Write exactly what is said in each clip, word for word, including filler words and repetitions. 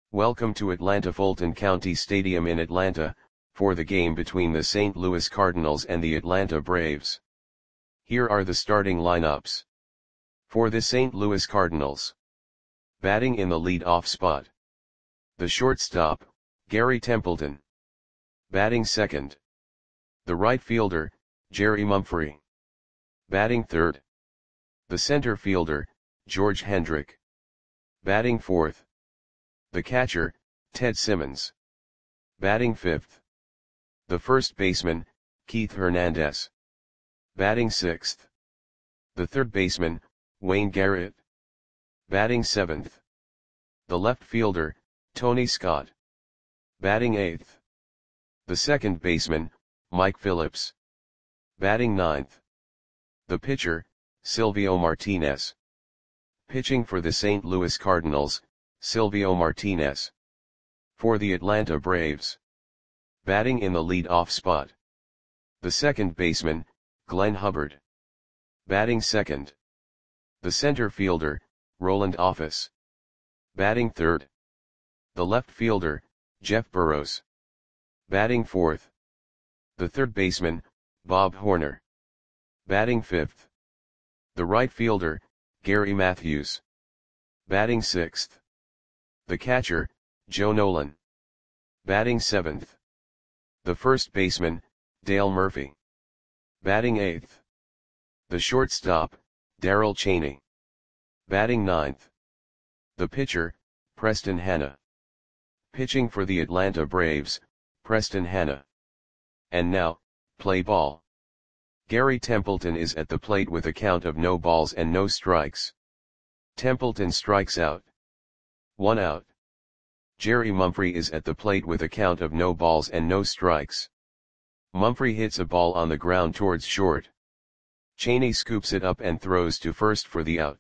Welcome to Atlanta Fulton County Stadium in Atlanta, for the game between the Saint Louis Cardinals and the Atlanta Braves. Here are the starting lineups. For the Saint Louis Cardinals. Batting in the lead-off spot. The shortstop, Gary Templeton. Batting second. The right fielder, Jerry Mumphrey. Batting third. The center fielder, George Hendrick. Batting fourth. The catcher, Ted Simmons. Batting fifth. The first baseman, Keith Hernandez. Batting sixth. The third baseman, Wayne Garrett. Batting seventh. The left fielder, Tony Scott. Batting eighth. The second baseman, Mike Phillips. Batting ninth. The pitcher, Silvio Martinez. Pitching for the Saint Louis Cardinals, Silvio Martinez. For the Atlanta Braves. Batting in the lead-off spot. The second baseman, Glenn Hubbard. Batting second. The center fielder, Roland Office. Batting third. The left fielder, Jeff Burrows. Batting fourth. The third baseman, Bob Horner. Batting fifth. The right fielder, Gary Matthews. Batting sixth. The catcher, Joe Nolan. Batting seventh. The first baseman, Dale Murphy. Batting eighth. The shortstop, Darrell Chaney. Batting ninth. The pitcher, Preston Hanna. Pitching for the Atlanta Braves, Preston Hanna. And now, play ball. Gary Templeton is at the plate with a count of no balls and no strikes. Templeton strikes out. One out. Jerry Mumphrey is at the plate with a count of no balls and no strikes. Mumphrey hits a ball on the ground towards short. Chaney scoops it up and throws to first for the out.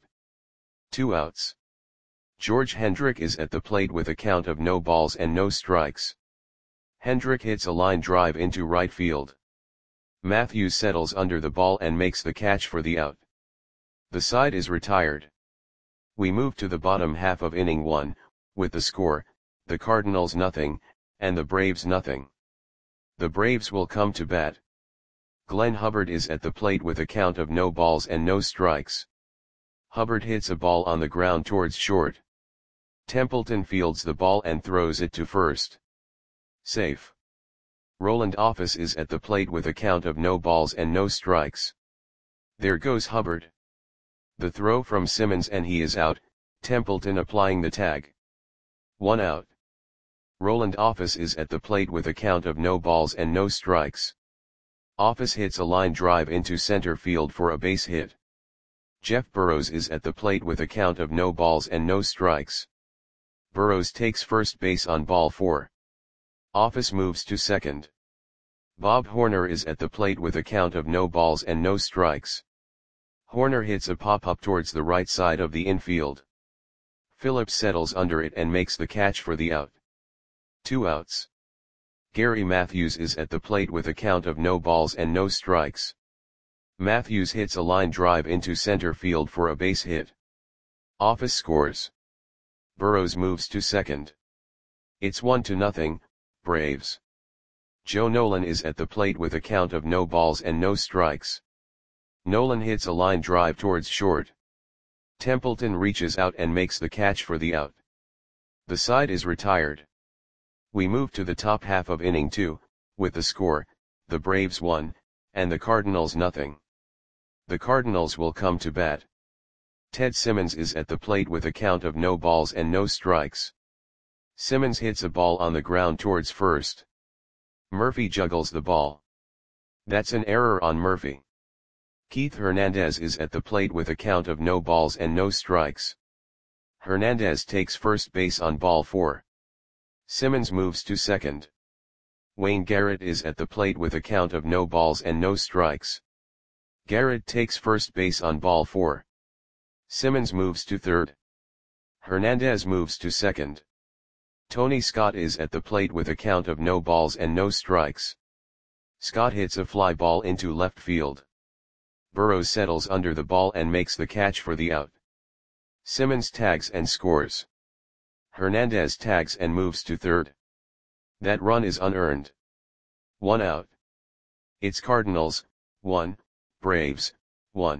Two outs. George Hendrick is at the plate with a count of no balls and no strikes. Hendrick hits a line drive into right field. Matthews settles under the ball and makes the catch for the out. The side is retired. We move to the bottom half of inning one, with the score, the Cardinals nothing, and the Braves nothing. The Braves will come to bat. Glenn Hubbard is at the plate with a count of no balls and no strikes. Hubbard hits a ball on the ground towards short. Templeton fields the ball and throws it to first. Safe. Roland Office is at the plate with a count of no balls and no strikes. There goes Hubbard. The throw from Simmons and he is out, Templeton applying the tag. One out. Roland Office is at the plate with a count of no balls and no strikes. Office hits a line drive into center field for a base hit. Jeff Burrows is at the plate with a count of no balls and no strikes. Burrows takes first base on ball four. Office moves to second. Bob Horner is at the plate with a count of no balls and no strikes. Horner hits a pop-up towards the right side of the infield. Phillips settles under it and makes the catch for the out. Two outs. Gary Matthews is at the plate with a count of no balls and no strikes. Matthews hits a line drive into center field for a base hit. Office scores. Burrows moves to second. It's one to nothing, Braves. Joe Nolan is at the plate with a count of no balls and no strikes. Nolan hits a line drive towards short. Templeton reaches out and makes the catch for the out. The side is retired. We move to the top half of inning two, with the score, the Braves one, and the Cardinals nothing. The Cardinals will come to bat. Ted Simmons is at the plate with a count of no balls and no strikes. Simmons hits a ball on the ground towards first. Murphy juggles the ball. That's an error on Murphy. Keith Hernandez is at the plate with a count of no balls and no strikes. Hernandez takes first base on ball four. Simmons moves to second. Wayne Garrett is at the plate with a count of no balls and no strikes. Garrett takes first base on ball four. Simmons moves to third. Hernandez moves to second. Tony Scott is at the plate with a count of no balls and no strikes. Scott hits a fly ball into left field. Burrows settles under the ball and makes the catch for the out. Simmons tags and scores. Hernandez tags and moves to third. That run is unearned. One out. It's Cardinals, one, Braves, one.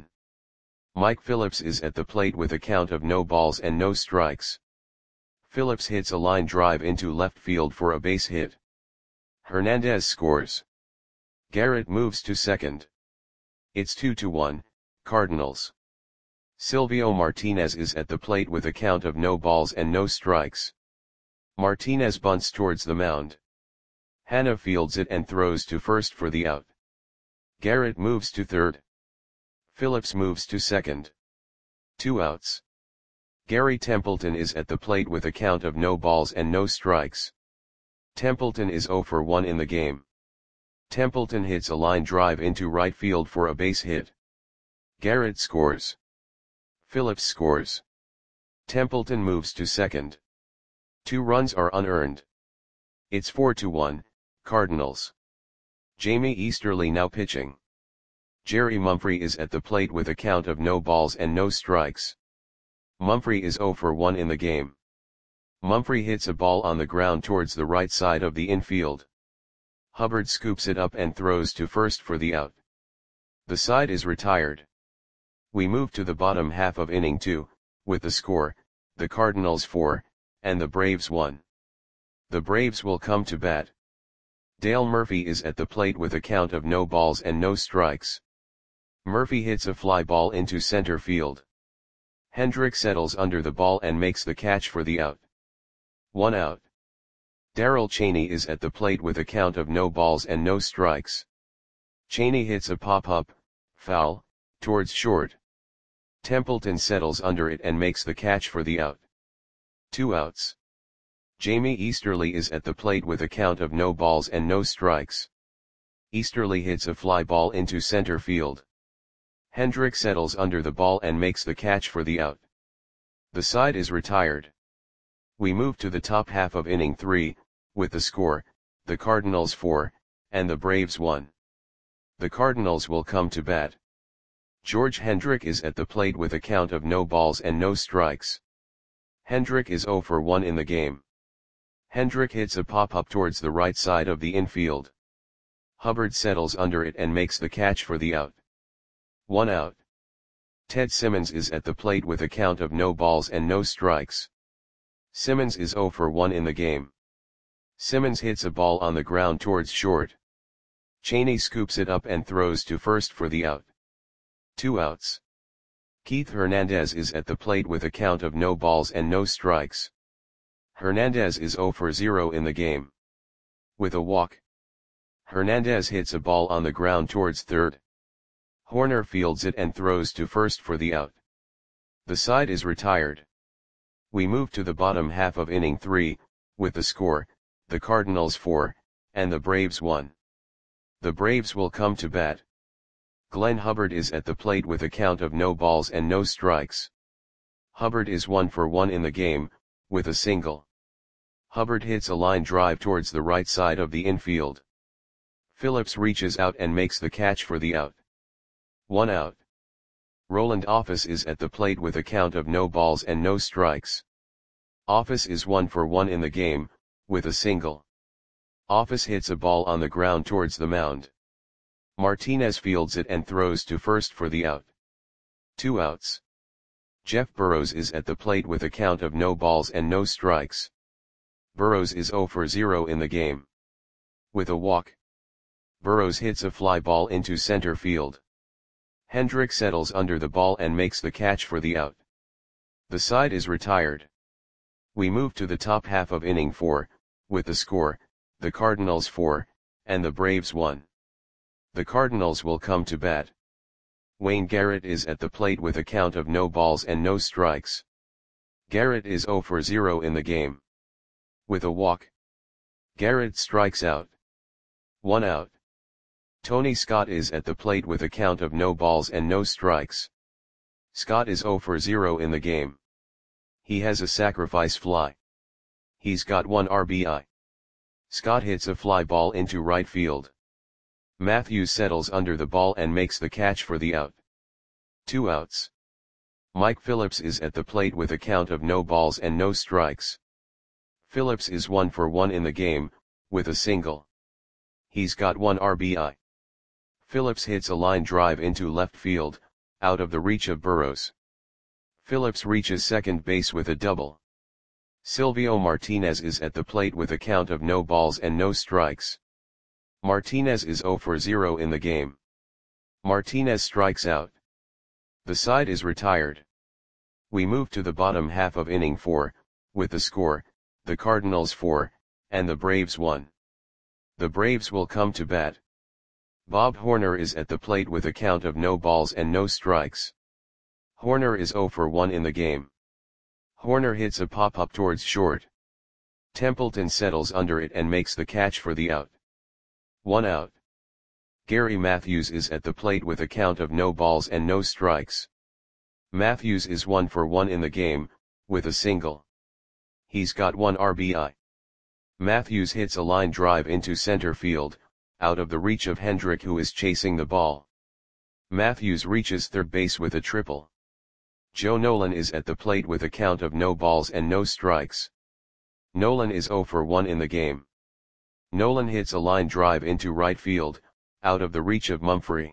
Mike Phillips is at the plate with a count of no balls and no strikes. Phillips hits a line drive into left field for a base hit. Hernandez scores. Garrett moves to second. It's two to one, Cardinals. Silvio Martinez is at the plate with a count of no balls and no strikes. Martinez bunts towards the mound. Hanna fields it and throws to first for the out. Garrett moves to third. Phillips moves to second. Two outs. Gary Templeton is at the plate with a count of no balls and no strikes. Templeton is zero for one in the game. Templeton hits a line drive into right field for a base hit. Garrett scores. Phillips scores. Templeton moves to second. Two runs are unearned. It's four to one, Cardinals. Jamie Easterly now pitching. Jerry Mumphrey is at the plate with a count of no balls and no strikes. Mumphrey is zero for one in the game. Mumphrey hits a ball on the ground towards the right side of the infield. Hubbard scoops it up and throws to first for the out. The side is retired. We move to the bottom half of inning two, with the score, the Cardinals four, and the Braves one. The Braves will come to bat. Dale Murphy is at the plate with a count of no balls and no strikes. Murphy hits a fly ball into center field. Hendrick settles under the ball and makes the catch for the out. One out. Darrell Chaney is at the plate with a count of no balls and no strikes. Chaney hits a pop-up, foul, towards short. Templeton settles under it and makes the catch for the out. Two outs. Jamie Easterly is at the plate with a count of no balls and no strikes. Easterly hits a fly ball into center field. Hendrick settles under the ball and makes the catch for the out. The side is retired. We move to the top half of inning three, with the score, the Cardinals four, and the Braves one. The Cardinals will come to bat. George Hendrick is at the plate with a count of no balls and no strikes. Hendrick is zero for one in the game. Hendrick hits a pop-up towards the right side of the infield. Hubbard settles under it and makes the catch for the out. One out. Ted Simmons is at the plate with a count of no balls and no strikes. Simmons is zero for one in the game. Simmons hits a ball on the ground towards short. Chaney scoops it up and throws to first for the out. Two outs. Keith Hernandez is at the plate with a count of no balls and no strikes. Hernandez is zero for zero in the game. With a walk. Hernandez hits a ball on the ground towards third. Horner fields it and throws to first for the out. The side is retired. We move to the bottom half of inning three, with the score, the Cardinals four, and the Braves one. The Braves will come to bat. Glenn Hubbard is at the plate with a count of no balls and no strikes. Hubbard is one for one in the game, with a single. Hubbard hits a line drive towards the right side of the infield. Phillips reaches out and makes the catch for the out. One out. Roland Office is at the plate with a count of no balls and no strikes. Office is one for one in the game, with a single. Office hits a ball on the ground towards the mound. Martinez fields it and throws to first for the out. Two outs. Jeff Burrows is at the plate with a count of no balls and no strikes. Burrows is zero for zero in the game. With a walk. Burrows hits a fly ball into center field. Hendrick settles under the ball and makes the catch for the out. The side is retired. We move to the top half of inning four, with the score, the Cardinals four, and the Braves one. The Cardinals will come to bat. Wayne Garrett is at the plate with a count of no balls and no strikes. Garrett is zero for zero in the game. With a walk. Garrett strikes out. One out. Tony Scott is at the plate with a count of no balls and no strikes. Scott is zero for zero in the game. He has a sacrifice fly. He's got one R B I. Scott hits a fly ball into right field. Matthews settles under the ball and makes the catch for the out. Two outs. Mike Phillips is at the plate with a count of no balls and no strikes. Phillips is one for one in the game, with a single. He's got one R B I. Phillips hits a line drive into left field, out of the reach of Burrows. Phillips reaches second base with a double. Silvio Martinez is at the plate with a count of no balls and no strikes. Martinez is zero for zero in the game. Martinez strikes out. The side is retired. We move to the bottom half of inning four, with the score, the Cardinals four, and the Braves one. The Braves will come to bat. Bob Horner is at the plate with a count of no balls and no strikes. Horner is zero for one in the game. Horner hits a pop-up towards short. Templeton settles under it and makes the catch for the out. One out. Gary Matthews is at the plate with a count of no balls and no strikes. Matthews is one for one in the game, with a single. He's got one R B I. Matthews hits a line drive into center field, out of the reach of Hendrick, who is chasing the ball. Matthews reaches third base with a triple. Joe Nolan is at the plate with a count of no balls and no strikes. Nolan is zero for one in the game. Nolan hits a line drive into right field, out of the reach of Mumphrey.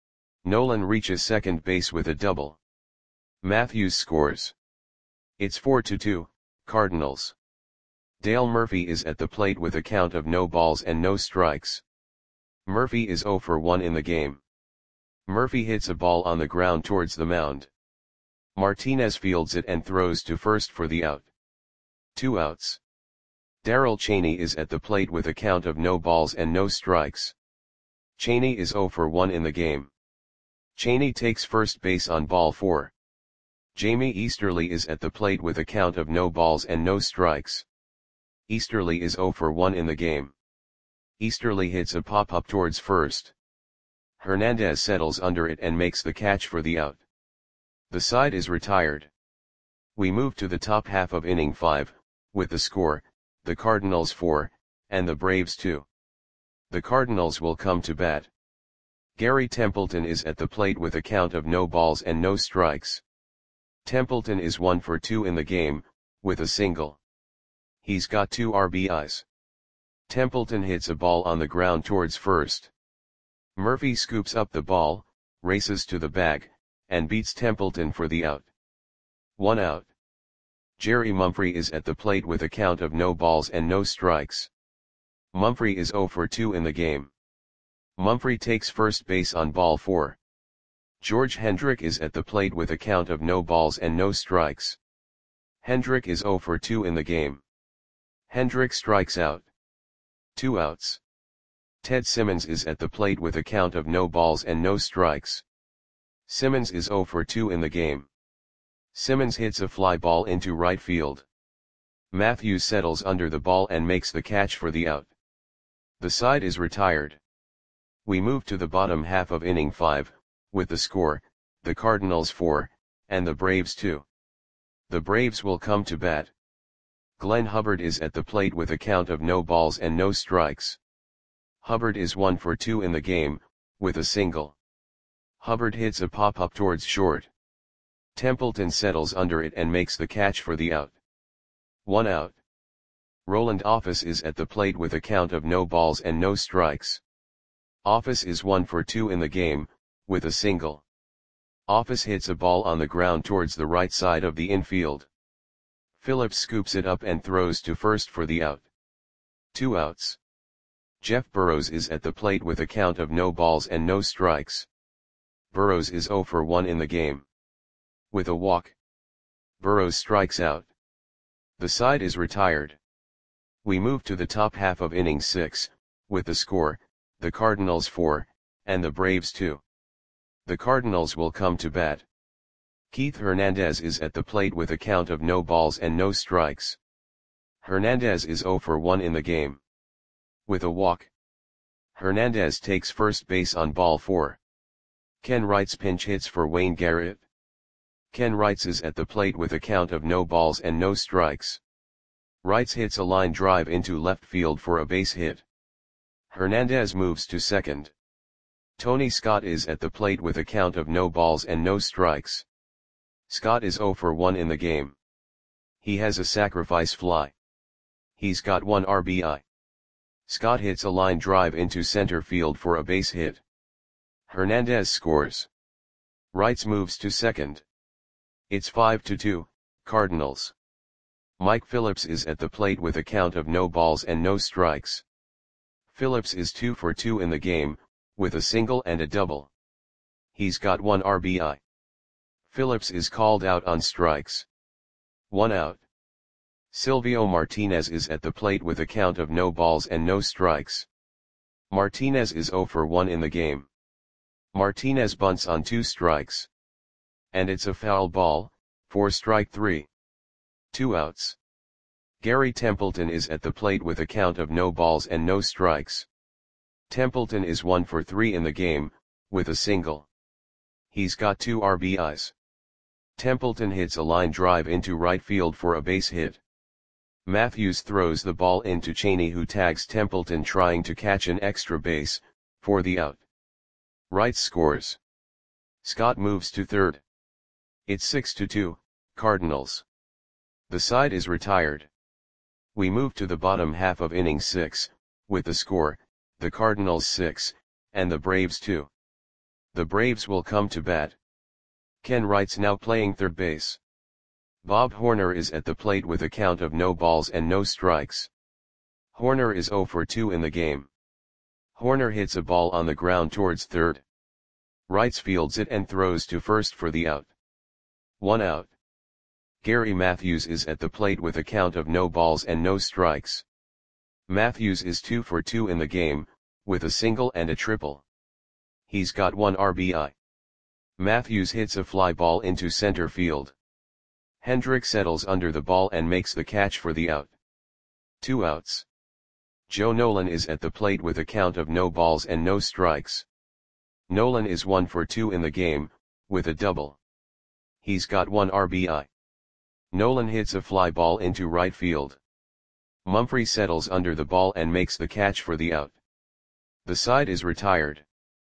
Nolan reaches second base with a double. Matthews scores. It's four to two, Cardinals. Dale Murphy is at the plate with a count of no balls and no strikes. Murphy is zero for one in the game. Murphy hits a ball on the ground towards the mound. Martinez fields it and throws to first for the out. Two outs. Darrell Chaney is at the plate with a count of no balls and no strikes. Chaney is zero for one in the game. Chaney takes first base on ball four. Jamie Easterly is at the plate with a count of no balls and no strikes. Easterly is zero for one in the game. Easterly hits a pop-up towards first. Hernandez settles under it and makes the catch for the out. The side is retired. We move to the top half of inning five, with the score, the Cardinals four, and the Braves two. The Cardinals will come to bat. Gary Templeton is at the plate with a count of no balls and no strikes. Templeton is one for two in the game, with a single. He's got two R B Is. Templeton hits a ball on the ground towards first. Murphy scoops up the ball, races to the bag, and beats Templeton for the out. One out. Jerry Mumphrey is at the plate with a count of no balls and no strikes. Mumphrey is zero for two in the game. Mumphrey takes first base on ball four. George Hendrick is at the plate with a count of no balls and no strikes. Hendrick is zero for two in the game. Hendrick strikes out. Two outs. Ted Simmons is at the plate with a count of no balls and no strikes. Simmons is zero for two in the game. Simmons hits a fly ball into right field. Matthews settles under the ball and makes the catch for the out. The side is retired. We move to the bottom half of inning five, with the score, the Cardinals four, and the Braves two. The Braves will come to bat. Glenn Hubbard is at the plate with a count of no balls and no strikes. Hubbard is one for two in the game, with a single. Hubbard hits a pop-up towards short. Templeton settles under it and makes the catch for the out. One out. Roland Office is at the plate with a count of no balls and no strikes. Office is one for two in the game, with a single. Office hits a ball on the ground towards the right side of the infield. Phillips scoops it up and throws to first for the out. Two outs. Jeff Burrows is at the plate with a count of no balls and no strikes. Burrows is zero for one in the game. With a walk. Burrows strikes out. The side is retired. We move to the top half of inning six, with the score, the Cardinals four, and the Braves two. The Cardinals will come to bat. Keith Hernandez is at the plate with a count of no balls and no strikes. Hernandez is zero for one in the game. With a walk. Hernandez takes first base on ball four. Ken Wrights pinch hits for Wayne Garrett. Ken Wrights is at the plate with a count of no balls and no strikes. Wrights hits a line drive into left field for a base hit. Hernandez moves to second. Tony Scott is at the plate with a count of no balls and no strikes. Scott is zero for one in the game. He has a sacrifice fly. He's got one R B I. Scott hits a line drive into center field for a base hit. Hernandez scores. Wrights moves to second. It's five to two, Cardinals. Mike Phillips is at the plate with a count of no balls and no strikes. Phillips is two for two in the game, with a single and a double. He's got one R B I. Phillips is called out on strikes. One out. Silvio Martinez is at the plate with a count of no balls and no strikes. Martinez is zero for one in the game. Martinez bunts on two strikes. And it's a foul ball, for strike three. Two outs. Gary Templeton is at the plate with a count of no balls and no strikes. Templeton is one for three in the game, with a single. He's got two R B Is. Templeton hits a line drive into right field for a base hit. Matthews throws the ball into Cheney, who tags Templeton trying to catch an extra base, for the out. Wright scores. Scott moves to third. It's six to two, Cardinals. The side is retired. We move to the bottom half of inning six, with the score, the Cardinals six, and the Braves two. The Braves will come to bat. Ken Wright's now playing third base. Bob Horner is at the plate with a count of no balls and no strikes. Horner is zero for two in the game. Horner hits a ball on the ground towards third. Wrights fields it and throws to first for the out. One out. Gary Matthews is at the plate with a count of no balls and no strikes. Matthews is two for two in the game, with a single and a triple. He's got one R B I. Matthews hits a fly ball into center field. Hendrick settles under the ball and makes the catch for the out. Two outs. Joe Nolan is at the plate with a count of no balls and no strikes. Nolan is one for two in the game, with a double. He's got one R B I. Nolan hits a fly ball into right field. Mumphrey settles under the ball and makes the catch for the out. The side is retired.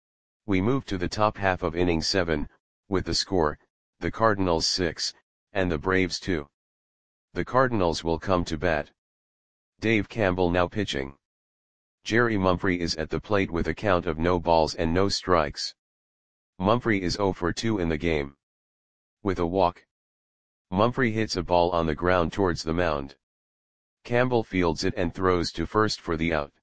We move to the top half of inning seven, with the score, the Cardinals six, and the Braves two. The Cardinals will come to bat. Dave Campbell now pitching. Jerry Mumphrey is at the plate with a count of no balls and no strikes. Mumphrey is zero for two in the game. With a walk. Mumphrey hits a ball on the ground towards the mound. Campbell fields it and throws to first for the out.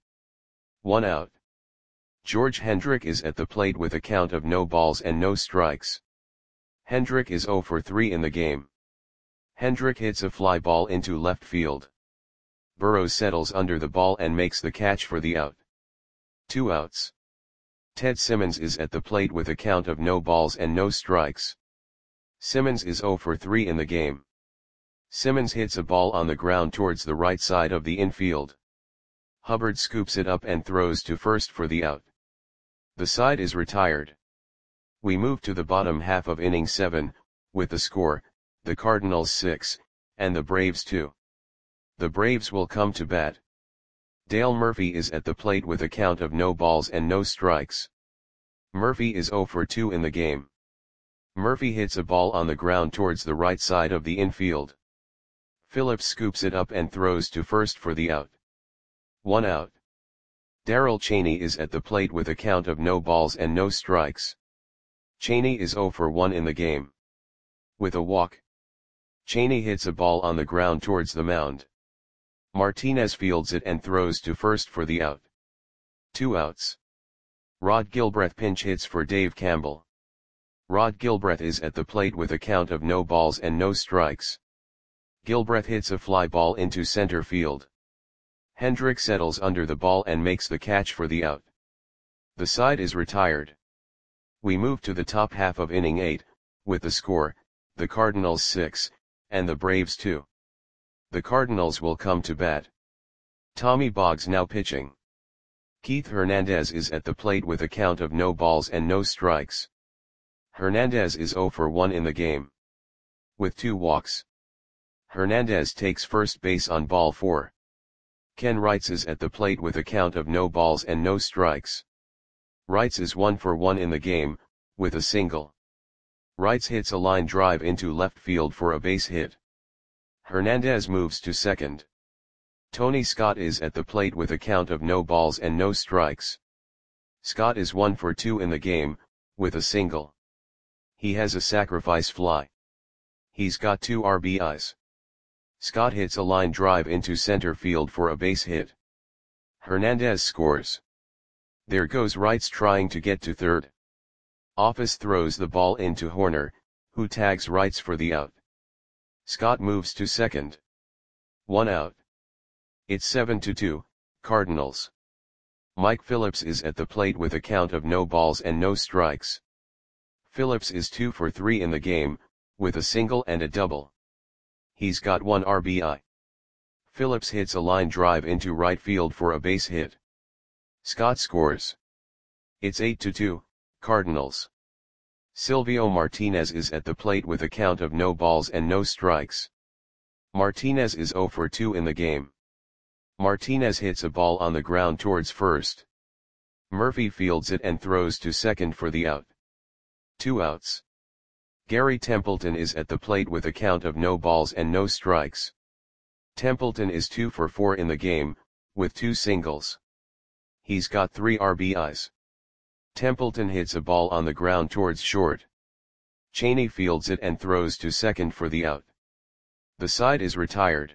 One out. George Hendrick is at the plate with a count of no balls and no strikes. Hendrick is zero for three in the game. Hendrick hits a fly ball into left field. Burrows settles under the ball and makes the catch for the out. Two outs. Ted Simmons is at the plate with a count of no balls and no strikes. Simmons is zero for three in the game. Simmons hits a ball on the ground towards the right side of the infield. Hubbard scoops it up and throws to first for the out. The side is retired. We move to the bottom half of inning seven, with the score, the Cardinals six, and the Braves two. The Braves will come to bat. Dale Murphy is at the plate with a count of no balls and no strikes. Murphy is zero for two in the game. Murphy hits a ball on the ground towards the right side of the infield. Phillips scoops it up and throws to first for the out. One out. Darrell Cheney is at the plate with a count of no balls and no strikes. Cheney is zero for one in the game. With a walk. Cheney hits a ball on the ground towards the mound. Martinez fields it and throws to first for the out. Two outs. Rod Gilbreth pinch hits for Dave Campbell. Rod Gilbreth is at the plate with a count of no balls and no strikes. Gilbreth hits a fly ball into center field. Hendrick settles under the ball and makes the catch for the out. The side is retired. We move to the top half of inning eight, with the score, the Cardinals six, and the Braves two. The Cardinals will come to bat. Tommy Boggs now pitching. Keith Hernandez is at the plate with a count of no balls and no strikes. Hernandez is zero for one in the game. With two walks. Hernandez takes first base on ball four. Ken Wrights is at the plate with a count of no balls and no strikes. Wrights is one for one in the game, with a single. Wrights hits a line drive into left field for a base hit. Hernandez moves to second. Tony Scott is at the plate with a count of no balls and no strikes. Scott is one for two in the game, with a single. He has a sacrifice fly. He's got two R B Is. Scott hits a line drive into center field for a base hit. Hernandez scores. There goes Wrights trying to get to third. Office throws the ball into Hoerner, who tags Wrights for the out. Scott moves to second. One out. It's seven to two, Cardinals. Mike Phillips is at the plate with a count of no balls and no strikes. Phillips is two for three in the game, with a single and a double. He's got one R B I. Phillips hits a line drive into right field for a base hit. Scott scores. It's eight to two, Cardinals. Silvio Martinez is at the plate with a count of no balls and no strikes. Martinez is zero for two in the game. Martinez hits a ball on the ground towards first. Murphy fields it and throws to second for the out. Two outs. Gary Templeton is at the plate with a count of no balls and no strikes. Templeton is two for four in the game, with two singles. He's got three R B Is. Templeton hits a ball on the ground towards short. Cheney fields it and throws to second for the out. The side is retired.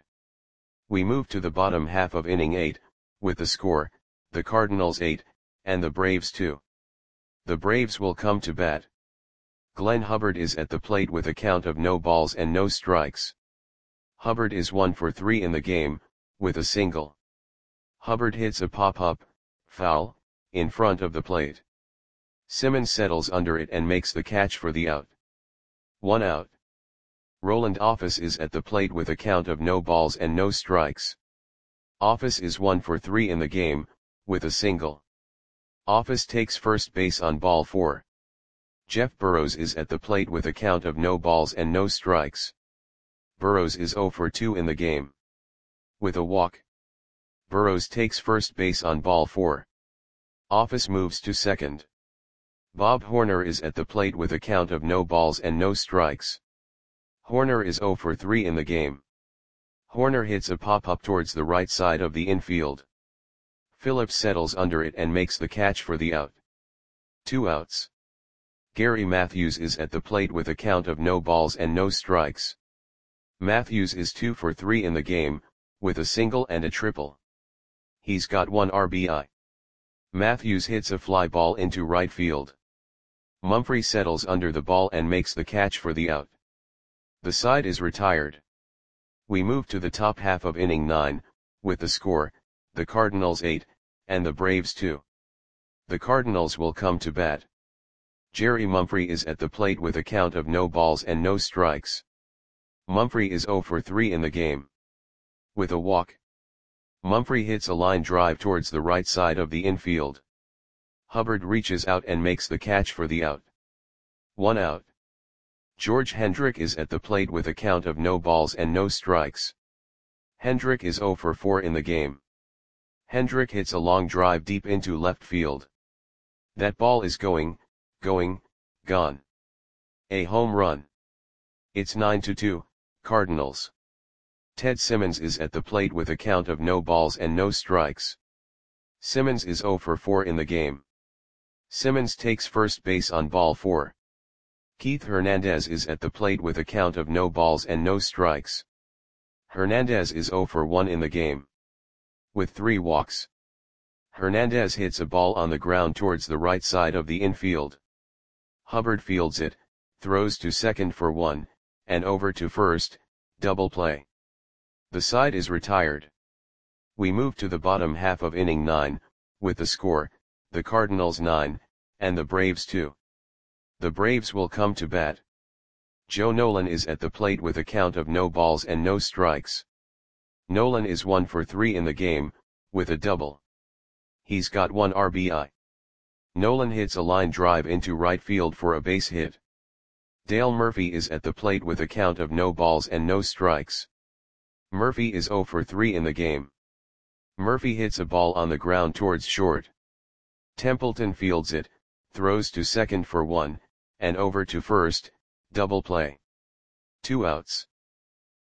We move to the bottom half of inning eight, with the score, the Cardinals eight, and the Braves two. The Braves will come to bat. Glenn Hubbard is at the plate with a count of no balls and no strikes. Hubbard is one for three in the game, with a single. Hubbard hits a pop-up, foul, in front of the plate. Simmons settles under it and makes the catch for the out. One out. Roland Office is at the plate with a count of no balls and no strikes. Office is one for three in the game, with a single. Office takes first base on ball four. Jeff Burrows is at the plate with a count of no balls and no strikes. Burrows is zero for two in the game. With a walk. Burrows takes first base on ball four. Office moves to second. Bob Hoerner is at the plate with a count of no balls and no strikes. Hoerner is zero for three in the game. Hoerner hits a pop-up towards the right side of the infield. Phillips settles under it and makes the catch for the out. Two outs. Gary Matthews is at the plate with a count of no balls and no strikes. Matthews is two for three in the game, with a single and a triple. He's got one R B I. Matthews hits a fly ball into right field. Mumphrey settles under the ball and makes the catch for the out. The side is retired. We move to the top half of inning nine, with the score, the Cardinals eight, and the Braves two. The Cardinals will come to bat. Jerry Mumphrey is at the plate with a count of no balls and no strikes. Mumphrey is zero for three in the game. With a walk. Mumphrey hits a line drive towards the right side of the infield. Hubbard reaches out and makes the catch for the out. One out. George Hendrick is at the plate with a count of no balls and no strikes. Hendrick is zero for four in the game. Hendrick hits a long drive deep into left field. That ball is going, going, gone. A home run. It's nine to two, Cardinals. Ted Simmons is at the plate with a count of no balls and no strikes. Simmons is zero for four in the game. Simmons takes first base on ball four. Keith Hernandez is at the plate with a count of no balls and no strikes. Hernandez is zero for one in the game. With three walks. Hernandez hits a ball on the ground towards the right side of the infield. Hubbard fields it, throws to second for one, and over to first, double play. The side is retired. We move to the bottom half of inning nine, with the score, the Cardinals nine, and the Braves two. The Braves will come to bat. Joe Nolan is at the plate with a count of no balls and no strikes. Nolan is one for three in the game, with a double. He's got one R B I. Nolan hits a line drive into right field for a base hit. Dale Murphy is at the plate with a count of no balls and no strikes. Murphy is zero for three in the game. Murphy hits a ball on the ground towards short. Templeton fields it, throws to second for one, and over to first, double play. Two outs.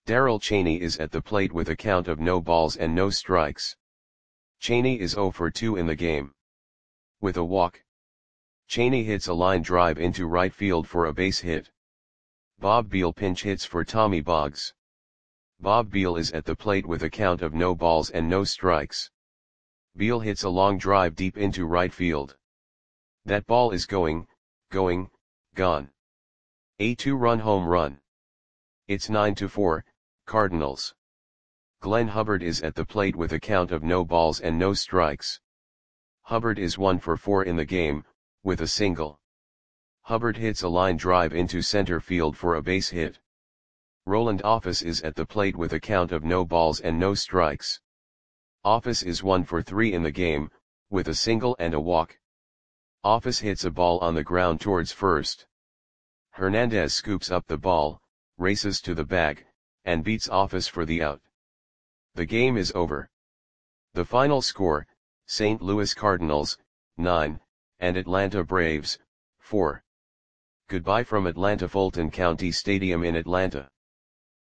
Darrell Chaney is at the plate with a count of no balls and no strikes. Chaney is zero for two in the game. With a walk, Chaney hits a line drive into right field for a base hit. Bob Beal pinch hits for Tommy Boggs. Bob Beal is at the plate with a count of no balls and no strikes. Beal hits a long drive deep into right field. That ball is going, going, gone. A two-run home run. It's nine to four, Cardinals. Glenn Hubbard is at the plate with a count of no balls and no strikes. Hubbard is one for four in the game, with a single. Hubbard hits a line drive into center field for a base hit. Roland Office is at the plate with a count of no balls and no strikes. Office is one for three in the game, with a single and a walk. Office hits a ball on the ground towards first. Hernandez scoops up the ball, races to the bag, and beats Office for the out. The game is over. The final score, Saint Louis Cardinals, nine, and Atlanta Braves, four. Goodbye from Atlanta Fulton County Stadium in Atlanta.